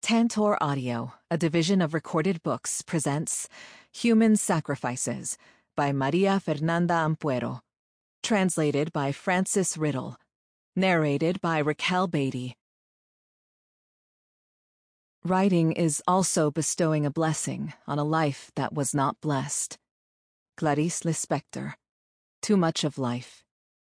Tantor Audio, a division of Recorded Books, presents Human Sacrifices by Maria Fernanda Ampuero. Translated by Francis Riddle. Narrated by Raquel Beatty. Writing is also bestowing a blessing on a life that was not blessed. Clarice Lispector. Too Much of Life.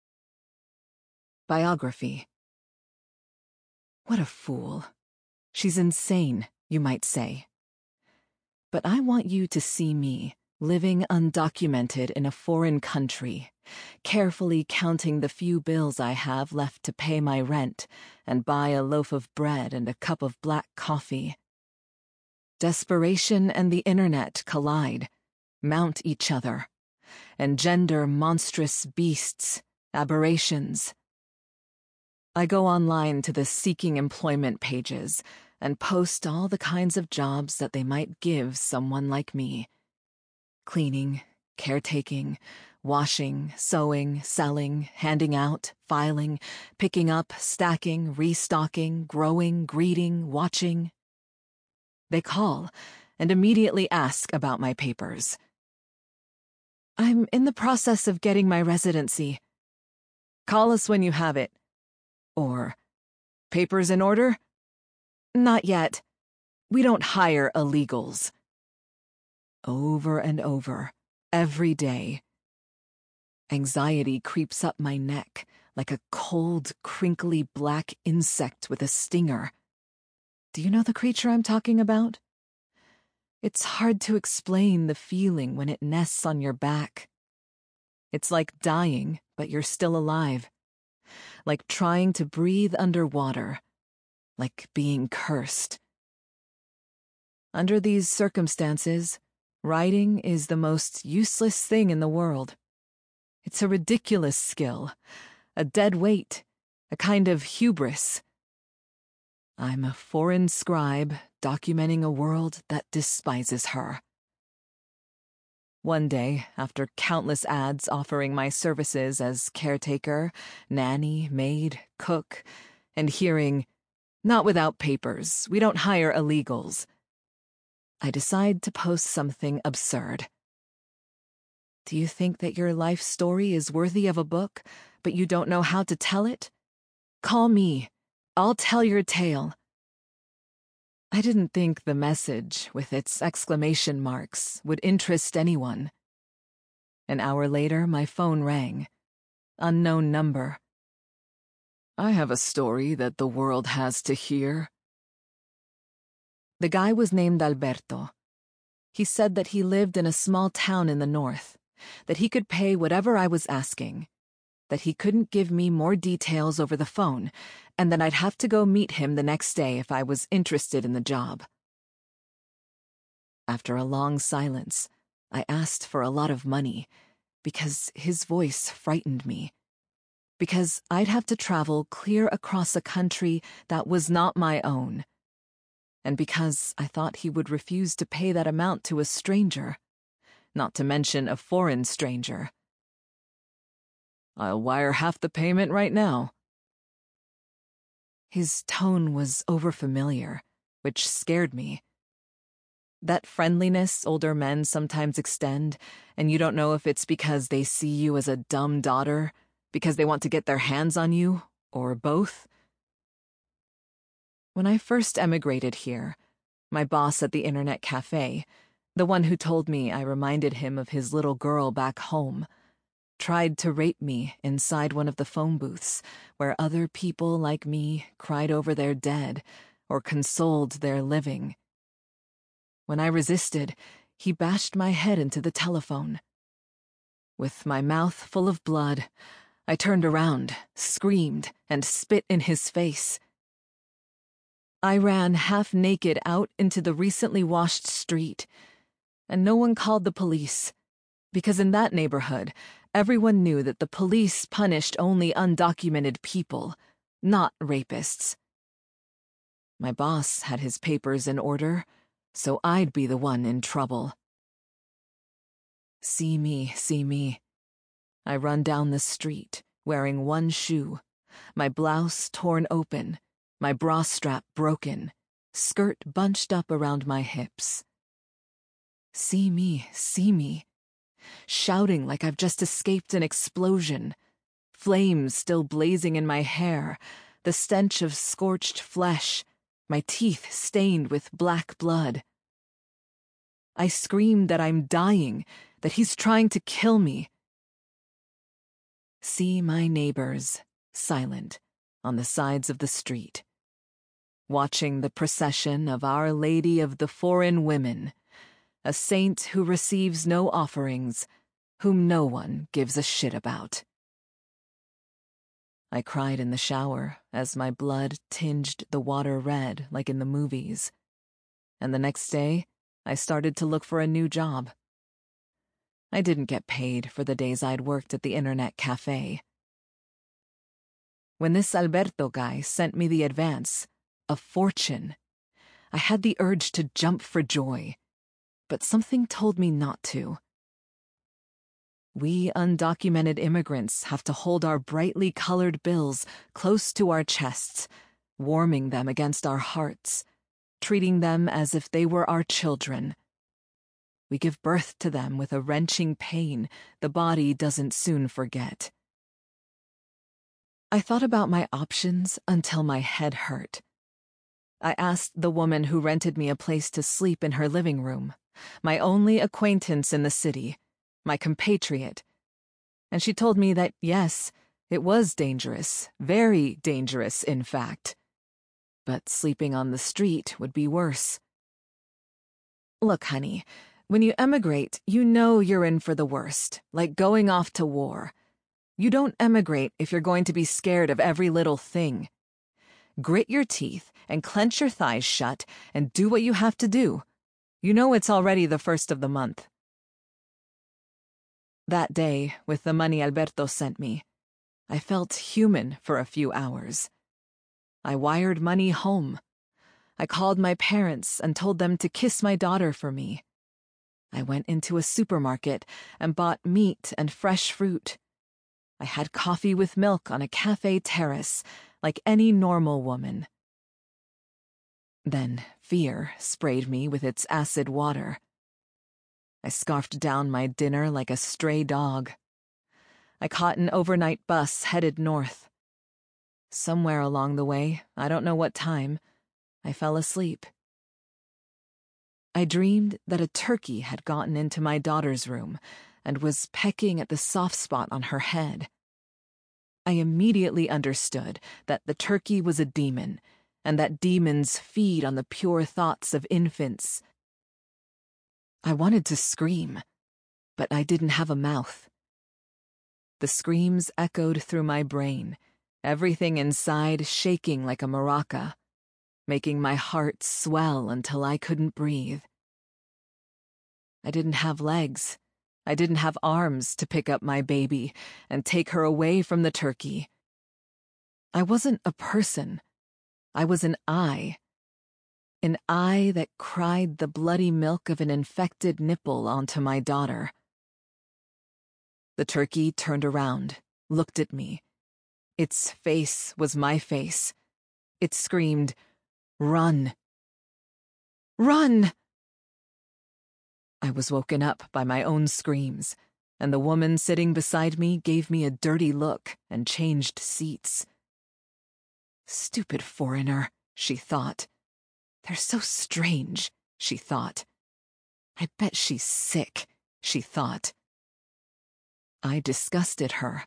Biography. What a fool. She's insane, you might say. But I want you to see me, living undocumented in a foreign country, carefully counting the few bills I have left to pay my rent and buy a loaf of bread and a cup of black coffee. Desperation and the internet collide, mount each other, engender monstrous beasts, aberrations. I go online to the seeking employment pages and post all the kinds of jobs that they might give someone like me. Cleaning, caretaking, washing, sewing, selling, handing out, filing, picking up, stacking, restocking, growing, greeting, watching. They call and immediately ask about my papers. I'm in the process of getting my residency. Call us when you have it. Or, papers in order? Not yet. We don't hire illegals. Over and over, every day. Anxiety creeps up my neck like a cold, crinkly black insect with a stinger. Do you know the creature I'm talking about? It's hard to explain the feeling when it nests on your back. It's like dying, but you're still alive. Like trying to breathe underwater, like being cursed. Under these circumstances, writing is the most useless thing in the world. It's a ridiculous skill, a dead weight, a kind of hubris. I'm a foreign scribe documenting a world that despises her. One day, after countless ads offering my services as caretaker, nanny, maid, cook, and hearing, "Not without papers, we don't hire illegals," I decide to post something absurd. Do you think that your life story is worthy of a book, but you don't know how to tell it? Call me. I'll tell your tale. I didn't think the message, with its exclamation marks, would interest anyone. An hour later, my phone rang. Unknown number. I have a story that the world has to hear. The guy was named Alberto. He said that he lived in a small town in the north, that he could pay whatever I was asking, that he couldn't give me more details over the phone, and that I'd have to go meet him the next day if I was interested in the job. After a long silence, I asked for a lot of money, because his voice frightened me. Because I'd have to travel clear across a country that was not my own. And because I thought he would refuse to pay that amount to a stranger, not to mention a foreign stranger. I'll wire half the payment right now. His tone was overfamiliar, which scared me. That friendliness older men sometimes extend, and you don't know if it's because they see you as a dumb daughter, because they want to get their hands on you, or both. When I first emigrated here, my boss at the internet cafe, the one who told me I reminded him of his little girl back home, tried to rape me inside one of the phone booths where other people like me cried over their dead or consoled their living. When I resisted, he bashed my head into the telephone. With my mouth full of blood, I turned around, screamed, and spit in his face. I ran half-naked out into the recently washed street, and no one called the police, because in that neighborhood, everyone knew that the police punished only undocumented people, not rapists. My boss had his papers in order, so I'd be the one in trouble. See me, see me. I run down the street, wearing one shoe, my blouse torn open, my bra strap broken, skirt bunched up around my hips. See me, shouting like I've just escaped an explosion, flames still blazing in my hair, the stench of scorched flesh, my teeth stained with black blood. I scream that I'm dying, that he's trying to kill me. See my neighbors, silent, on the sides of the street, watching the procession of Our Lady of the Foreign Women, a saint who receives no offerings, whom no one gives a shit about. I cried in the shower as my blood tinged the water red like in the movies, and the next day I started to look for a new job. I didn't get paid for the days I'd worked at the internet cafe. When this Alberto guy sent me the advance, a fortune, I had the urge to jump for joy, but something told me not to. We undocumented immigrants have to hold our brightly colored bills close to our chests, warming them against our hearts, treating them as if they were our children. We give birth to them with a wrenching pain the body doesn't soon forget. I thought about my options until my head hurt. I asked the woman who rented me a place to sleep in her living room, my only acquaintance in the city, my compatriot, and she told me that, yes, it was dangerous, very dangerous, in fact. But sleeping on the street would be worse. Look, honey, when you emigrate, you know you're in for the worst, like going off to war. You don't emigrate if you're going to be scared of every little thing. Grit your teeth and clench your thighs shut and do what you have to do. You know it's already the first of the month. That day, with the money Alberto sent me, I felt human for a few hours. I wired money home. I called my parents and told them to kiss my daughter for me. I went into a supermarket and bought meat and fresh fruit. I had coffee with milk on a cafe terrace, like any normal woman. Then fear sprayed me with its acid water. I scarfed down my dinner like a stray dog. I caught an overnight bus headed north. Somewhere along the way, I don't know what time, I fell asleep. I dreamed that a turkey had gotten into my daughter's room and was pecking at the soft spot on her head. I immediately understood that the turkey was a demon, and that demons feed on the pure thoughts of infants. I wanted to scream, but I didn't have a mouth. The screams echoed through my brain, everything inside shaking like a maraca, making my heart swell until I couldn't breathe. I didn't have legs. I didn't have arms to pick up my baby and take her away from the turkey. I wasn't a person. I was an eye that cried the bloody milk of an infected nipple onto my daughter. The turkey turned around, looked at me. Its face was my face. It screamed, "Run! Run!" I was woken up by my own screams, and the woman sitting beside me gave me a dirty look and changed seats. Stupid foreigner, she thought. They're so strange, she thought. I bet she's sick, she thought. I disgusted her.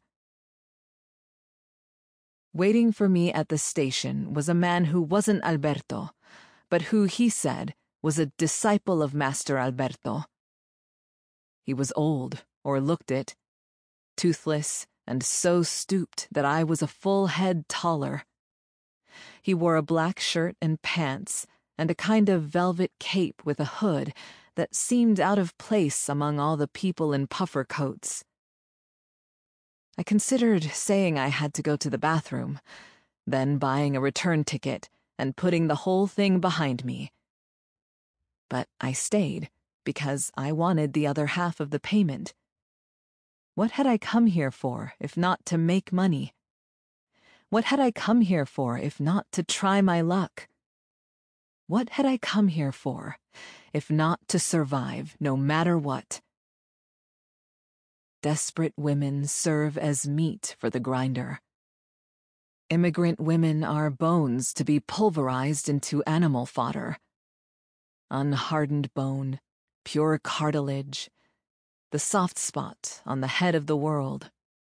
Waiting for me at the station was a man who wasn't Alberto, but who, he said, was a disciple of Master Alberto. He was old, or looked it, toothless and so stooped that I was a full head taller. He wore a black shirt and pants and a kind of velvet cape with a hood that seemed out of place among all the people in puffer coats. I considered saying I had to go to the bathroom, then buying a return ticket and putting the whole thing behind me. But I stayed because I wanted the other half of the payment. What had I come here for if not to make money? What had I come here for if not to try my luck? What had I come here for, if not to survive, no matter what? Desperate women serve as meat for the grinder. Immigrant women are bones to be pulverized into animal fodder. Unhardened bone, pure cartilage, the soft spot on the head of the world.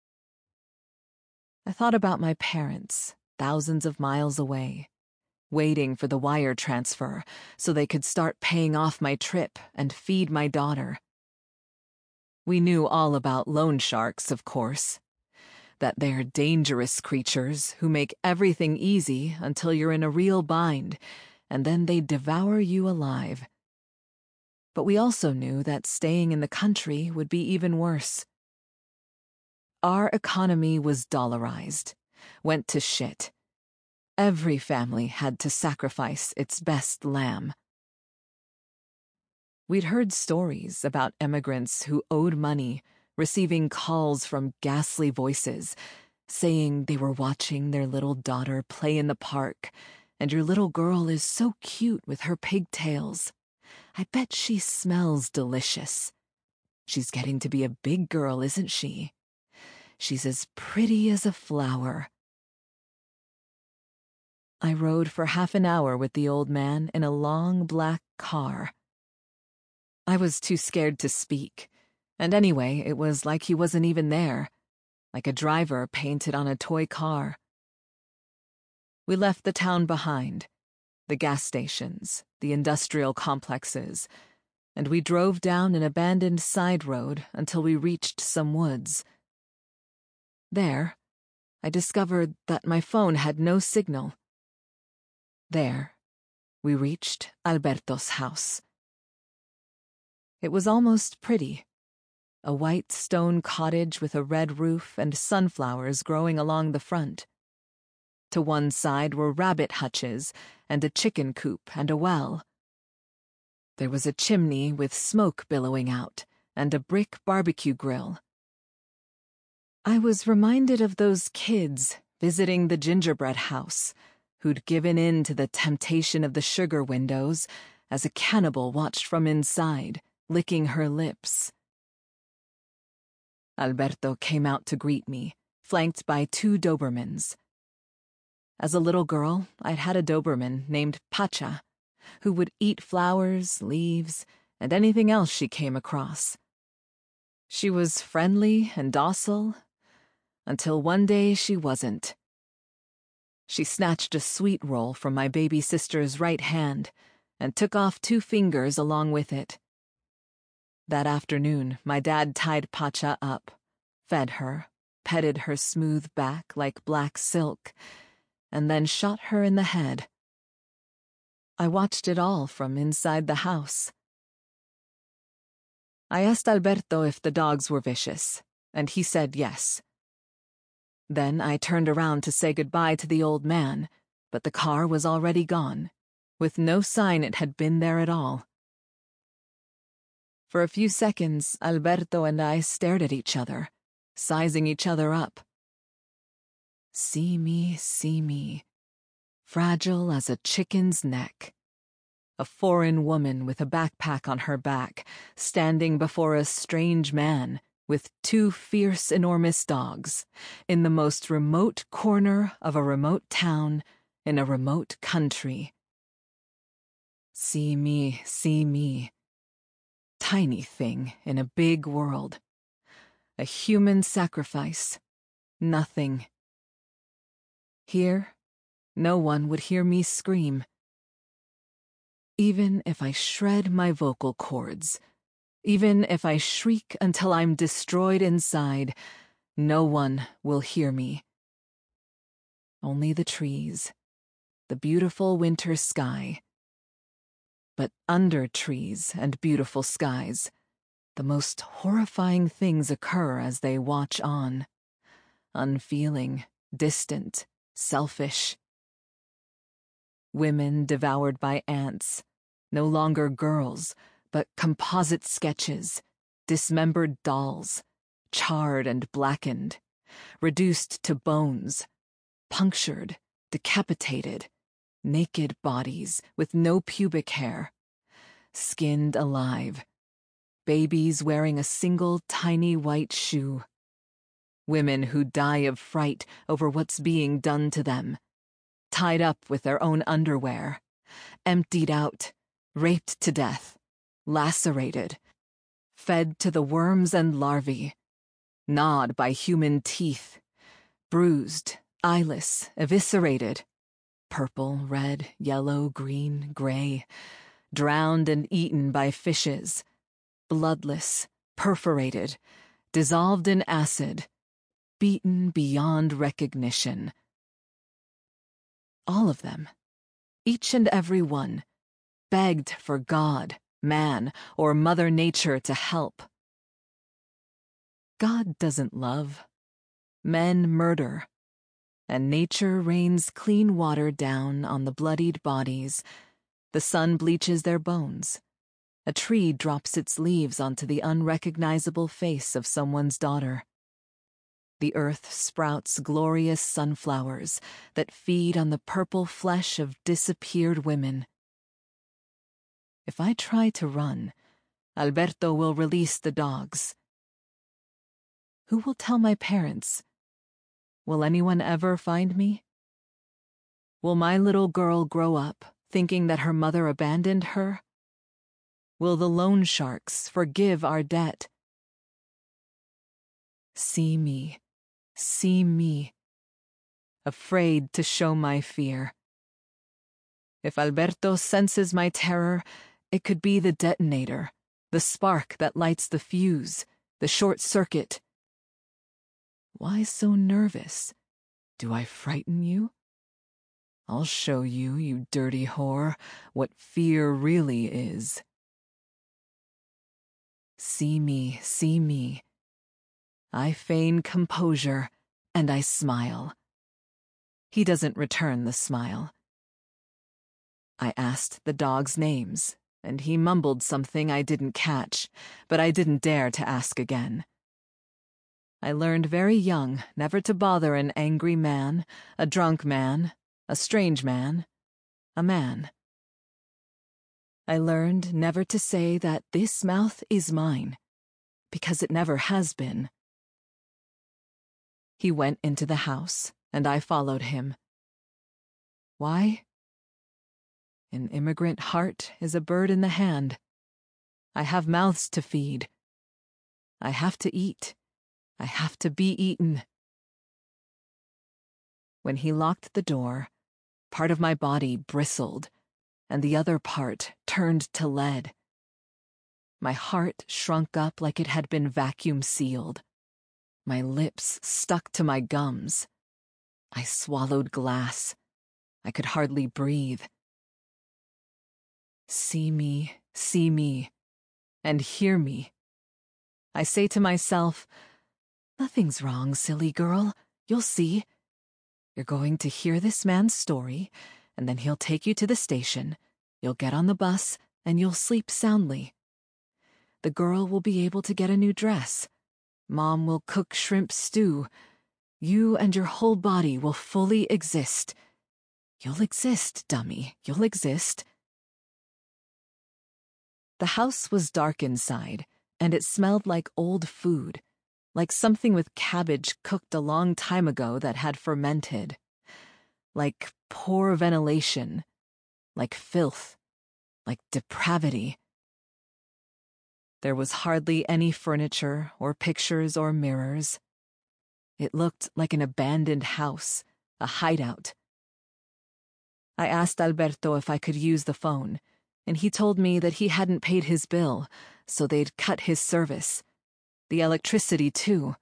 I thought about my parents, thousands of miles away, waiting for the wire transfer so they could start paying off my trip and feed my daughter. We knew all about loan sharks, of course, that they're dangerous creatures who make everything easy until you're in a real bind, and then they devour you alive. But we also knew that staying in the country would be even worse. Our economy was dollarized, went to shit. Every family had to sacrifice its best lamb. We'd heard stories about immigrants who owed money, receiving calls from ghastly voices, saying they were watching their little daughter play in the park, and your little girl is so cute with her pigtails. I bet she smells delicious. She's getting to be a big girl, isn't she? She's as pretty as a flower. I rode for half an hour with the old man in a long black car. I was too scared to speak, and anyway, it was like he wasn't even there, like a driver painted on a toy car. We left the town behind, the gas stations, the industrial complexes, and we drove down an abandoned side road until we reached some woods. There, I discovered that my phone had no signal. There, we reached Alberto's house. It was almost pretty. A white stone cottage with a red roof and sunflowers growing along the front. To one side were rabbit hutches and a chicken coop and a well. There was a chimney with smoke billowing out and a brick barbecue grill. I was reminded of those kids visiting the gingerbread house who'd given in to the temptation of the sugar windows as a cannibal watched from inside, licking her lips. Alberto came out to greet me, flanked by 2 Dobermans. As a little girl, I'd had a Doberman named Pacha, who would eat flowers, leaves, and anything else she came across. She was friendly and docile, until one day she wasn't. She snatched a sweet roll from my baby sister's right hand and took off 2 fingers along with it. That afternoon, my dad tied Pacha up, fed her, petted her smooth back like black silk, and then shot her in the head. I watched it all from inside the house. I asked Alberto if the dogs were vicious, and he said yes. Then I turned around to say goodbye to the old man, but the car was already gone, with no sign it had been there at all. For a few seconds, Alberto and I stared at each other, sizing each other up. See me, fragile as a chicken's neck. A foreign woman with a backpack on her back, standing before a strange man with 2 fierce, enormous dogs, in the most remote corner of a remote town in a remote country. See me. Tiny thing in a big world. A human sacrifice. Nothing. Here, no one would hear me scream. Even if I shred my vocal cords, even if I shriek until I'm destroyed inside, no one will hear me. Only the trees, the beautiful winter sky. But under trees and beautiful skies, the most horrifying things occur as they watch on. Unfeeling, distant, selfish. Women devoured by ants, no longer girls, but composite sketches, dismembered dolls, charred and blackened, reduced to bones, punctured, decapitated, naked bodies with no pubic hair, skinned alive, babies wearing a single tiny white shoe, women who die of fright over what's being done to them, tied up with their own underwear, emptied out, raped to death, lacerated, fed to the worms and larvae, gnawed by human teeth, bruised, eyeless, eviscerated, purple, red, yellow, green, gray, drowned and eaten by fishes, bloodless, perforated, dissolved in acid, beaten beyond recognition. All of them, each and every one, begged for God, man, or Mother Nature to help. God doesn't love. Men murder. And nature rains clean water down on the bloodied bodies. The sun bleaches their bones. A tree drops its leaves onto the unrecognizable face of someone's daughter. The earth sprouts glorious sunflowers that feed on the purple flesh of disappeared women. If I try to run, Alberto will release the dogs. Who will tell my parents? Will anyone ever find me? Will my little girl grow up thinking that her mother abandoned her? Will the loan sharks forgive our debt? See me, afraid to show my fear. If Alberto senses my terror, it could be the detonator, the spark that lights the fuse, the short circuit. Why so nervous? Do I frighten you? I'll show you, you dirty whore, what fear really is. See me. I feign composure, and I smile. He doesn't return the smile. I asked the dogs' names, and he mumbled something I didn't catch, but I didn't dare to ask again. I learned very young never to bother an angry man, a drunk man, a strange man, a man. I learned never to say that this mouth is mine, because it never has been. He went into the house, and I followed him. Why? An immigrant heart is a bird in the hand. I have mouths to feed. I have to eat. I have to be eaten. When he locked the door, part of my body bristled, and the other part turned to lead. My heart shrunk up like it had been vacuum sealed. My lips stuck to my gums. I swallowed glass. I could hardly breathe. See me, and hear me. I say to myself, nothing's wrong, silly girl. You'll see. You're going to hear this man's story, and then he'll take you to the station. You'll get on the bus, and you'll sleep soundly. The girl will be able to get a new dress. Mom will cook shrimp stew. You and your whole body will fully exist. You'll exist, dummy. You'll exist. The house was dark inside, and it smelled like old food, like something with cabbage cooked a long time ago that had fermented, like poor ventilation, like filth, like depravity. There was hardly any furniture or pictures or mirrors. It looked like an abandoned house, a hideout. I asked Alberto if I could use the phone, and he told me that he hadn't paid his bill, so they'd cut his service. The electricity, too.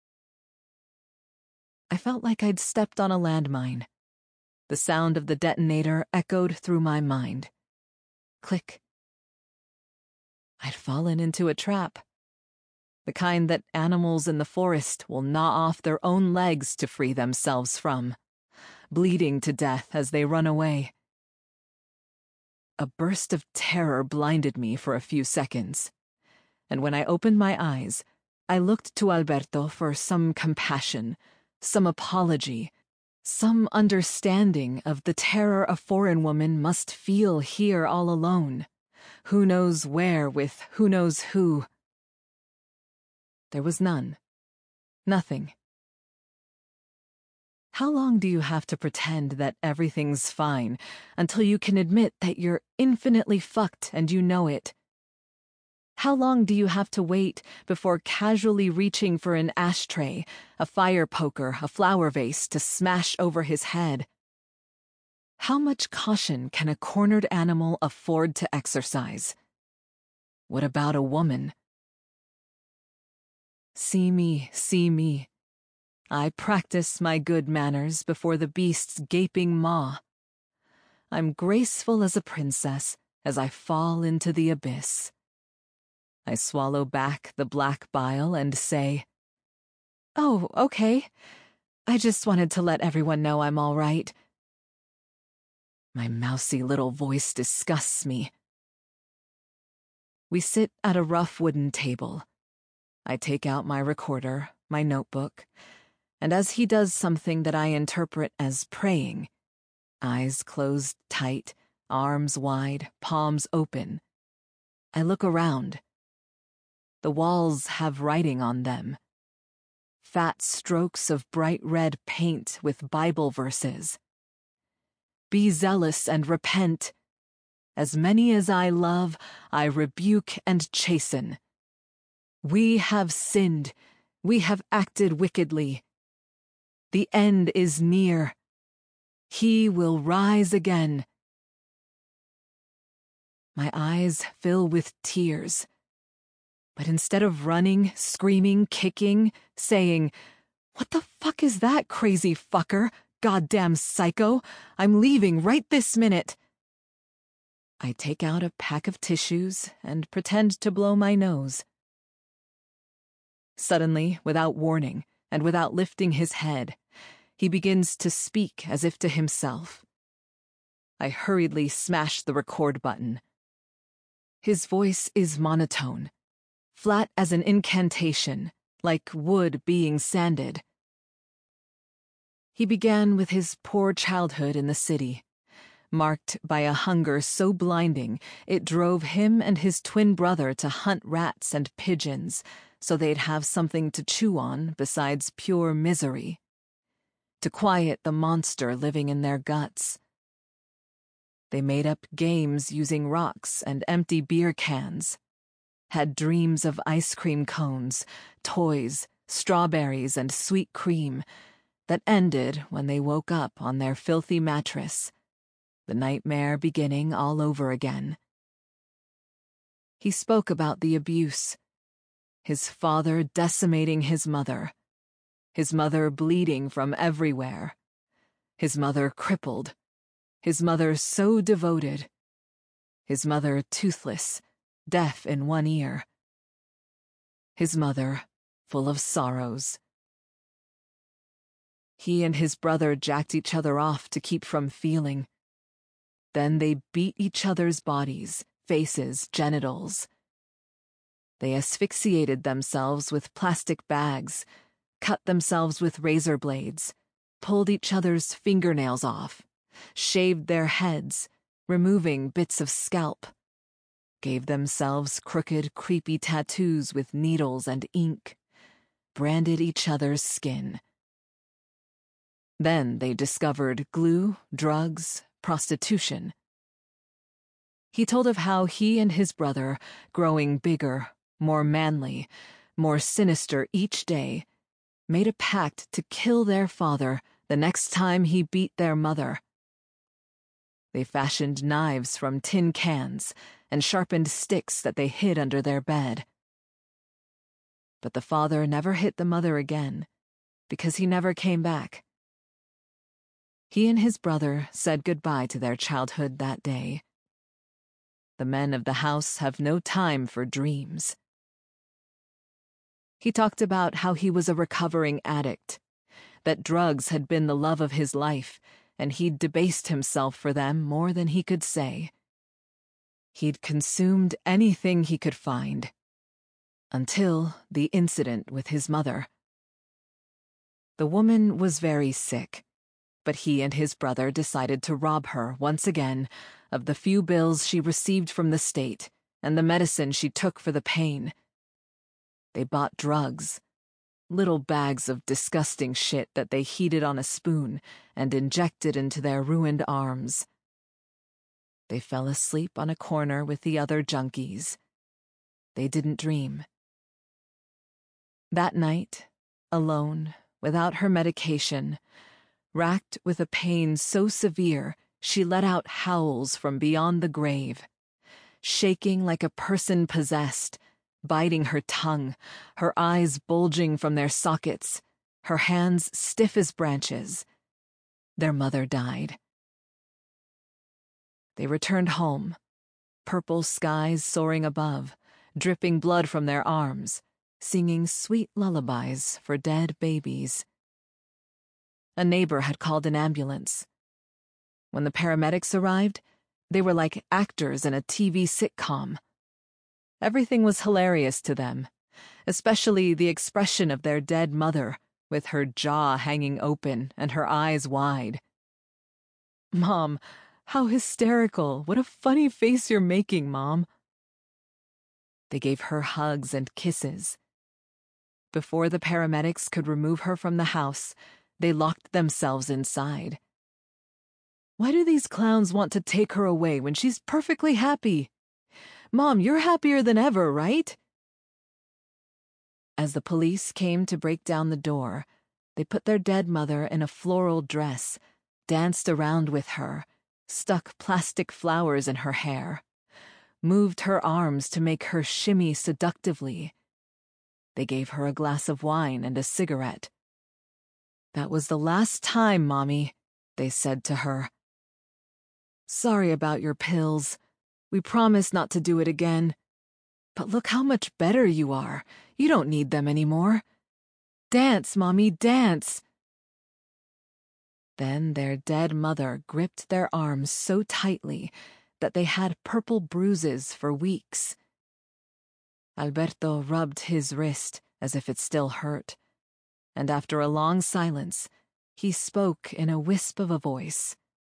I felt like I'd stepped on a landmine. The sound of the detonator echoed through my mind. Click. I'd fallen into a trap. The kind that animals in the forest will gnaw off their own legs to free themselves from, bleeding to death as they run away. A burst of terror blinded me for a few seconds, and when I opened my eyes, I looked to Alberto for some compassion, some apology, Some understanding of the terror a foreign woman must feel here all alone. Who knows where with who knows who. There was none. Nothing. How long do you have to pretend that everything's fine until you can admit that you're infinitely fucked and you know it? How long do you have to wait before casually reaching for an ashtray, a fire poker, a flower vase to smash over his head? How much caution can a cornered animal afford to exercise? What about a woman? See me, see me. I practice my good manners before the beast's gaping maw. I'm graceful as a princess as I fall into the abyss. I swallow back the black bile and say, "Oh, okay. I just wanted to let everyone know I'm all right." My mousy little voice disgusts me. We sit at a rough wooden table. I take out my recorder, my notebook, and as he does something that I interpret as praying, eyes closed tight, arms wide, palms open, I look around. The walls have writing on them. Fat strokes of bright red paint with Bible verses. Be zealous and repent. As many as I love, I rebuke and chasten. We have sinned. We have acted wickedly. The end is near. He will rise again. My eyes fill with tears. But instead of running, screaming, kicking, saying, "What the fuck is that, crazy fucker? Goddamn psycho! I'm leaving right this minute," I take out a pack of tissues and pretend to blow my nose. Suddenly, without warning, and without lifting his head, he begins to speak as if to himself. I hurriedly smash the record button. His voice is monotone, flat as an incantation, like wood being sanded. He began with his poor childhood in the city, marked by a hunger so blinding it drove him and his twin brother to hunt rats and pigeons so they'd have something to chew on besides pure misery, to quiet the monster living in their guts. They made up games using rocks and empty beer cans, had dreams of ice cream cones, toys, strawberries, and sweet cream that ended when they woke up on their filthy mattress, the nightmare beginning all over again. He spoke about the abuse, his father decimating his mother bleeding from everywhere, his mother crippled, his mother so devoted, his mother toothless, deaf in one ear, his mother full of sorrows. He and his brother jacked each other off to keep from feeling. Then they beat each other's bodies, faces, genitals. They asphyxiated themselves with plastic bags, cut themselves with razor blades, pulled each other's fingernails off, shaved their heads, removing bits of scalp, gave themselves crooked, creepy tattoos with needles and ink, branded each other's skin. Then they discovered glue, drugs, prostitution. He told of how he and his brother, growing bigger, more manly, more sinister each day, made a pact to kill their father the next time he beat their mother. They fashioned knives from tin cans and sharpened sticks that they hid under their bed. But the father never hit the mother again, because he never came back. He and his brother said goodbye to their childhood that day. The men of the house have no time for dreams. He talked about how he was a recovering addict, that drugs had been the love of his life, and he'd debased himself for them more than he could say. He'd consumed anything he could find, until the incident with his mother. The woman was very sick, but he and his brother decided to rob her, once again, of the few bills she received from the state and the medicine she took for the pain. They bought drugs, little bags of disgusting shit that they heated on a spoon and injected into their ruined arms. They fell asleep on a corner with the other junkies. They didn't dream. That night, alone, without her medication, racked with a pain so severe she let out howls from beyond the grave, shaking like a person possessed, biting her tongue, her eyes bulging from their sockets, her hands stiff as branches. Their mother died. They returned home, purple skies soaring above, dripping blood from their arms, singing sweet lullabies for dead babies. A neighbor had called an ambulance. When the paramedics arrived, they were like actors in a TV sitcom. Everything was hilarious to them, especially the expression of their dead mother, with her jaw hanging open and her eyes wide. "Mom, how hysterical! What a funny face you're making, Mom." They gave her hugs and kisses. Before the paramedics could remove her from the house, they locked themselves inside. "Why do these clowns want to take her away when she's perfectly happy? Mom, you're happier than ever, right?" As the police came to break down the door, they put their dead mother in a floral dress, danced around with her, stuck plastic flowers in her hair, moved her arms to make her shimmy seductively. They gave her a glass of wine and a cigarette. "That was the last time, Mommy," they said to her. "Sorry about your pills. We promise not to do it again. But look how much better you are. You don't need them anymore. Dance, Mommy, dance." Then their dead mother gripped their arms so tightly that they had purple bruises for weeks. Alberto rubbed his wrist as if it still hurt, and after a long silence, he spoke in a wisp of a voice.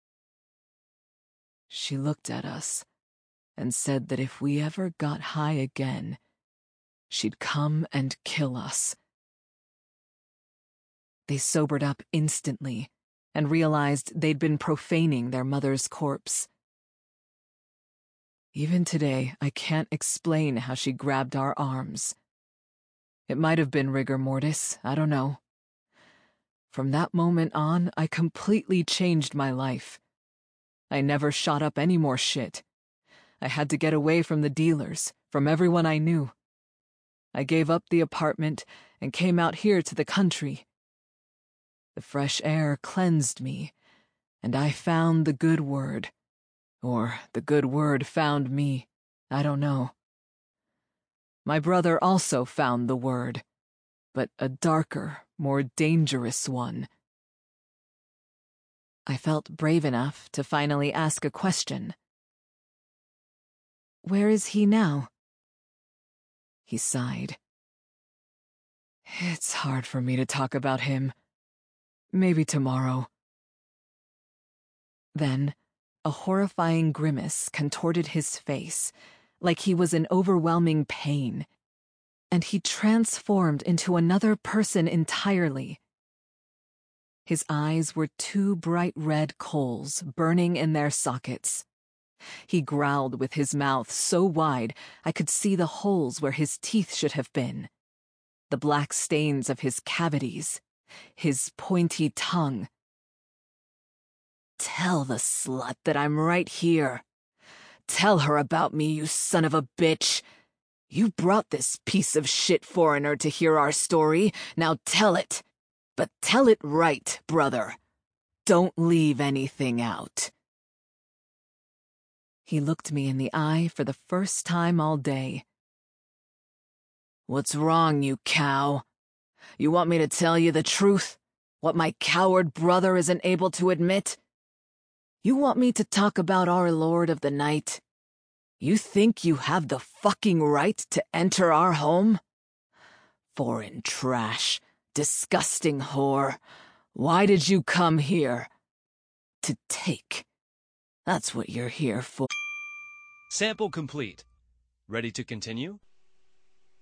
"She looked at us and said that if we ever got high again, she'd come and kill us." They sobered up instantly and realized they'd been profaning their mother's corpse. "Even today, I can't explain how she grabbed our arms. It might have been rigor mortis, I don't know. From that moment on, I completely changed my life. I never shot up any more shit. I had to get away from the dealers, from everyone I knew. I gave up the apartment and came out here to the country. The fresh air cleansed me, and I found the good word. Or the good word found me, I don't know. My brother also found the word, but a darker, more dangerous one." I felt brave enough to finally ask a question. "Where is he now?" He sighed. "It's hard for me to talk about him. Maybe tomorrow." Then, a horrifying grimace contorted his face, like he was in overwhelming pain, and he transformed into another person entirely. His eyes were two bright red coals burning in their sockets. He growled with his mouth so wide I could see the holes where his teeth should have been, the black stains of his cavities, his pointy tongue. "Tell the slut that I'm right here. Tell her about me, you son of a bitch. You brought this piece of shit foreigner to hear our story. Now tell it. But tell it right, brother. Don't leave anything out." He looked me in the eye for the first time all day. "What's wrong, you cow? You want me to tell you the truth? What my coward brother isn't able to admit? You want me to talk about our Lord of the Night? You think you have the fucking right to enter our home? Foreign trash, disgusting whore. Why did you come here? to take. That's what you're here for. Sample complete. Ready to continue?